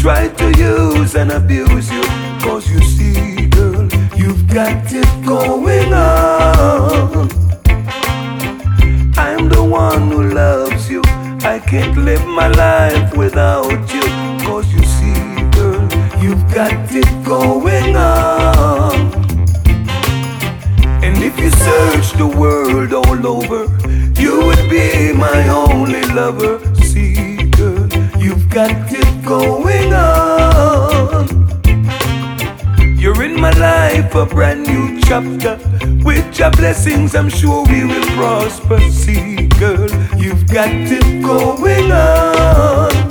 try to use and abuse you. Cause you see, girl, you've got it going on. I'm the one who loves you. I can't live my life without you. Cause you see, girl, you've got it going on. And if you search the world all over, you would be my only lover. See, girl, you've got it going on. You're in my life, a brand new chapter. With your blessings, I'm sure we will prosper. See, girl, you've got it going on.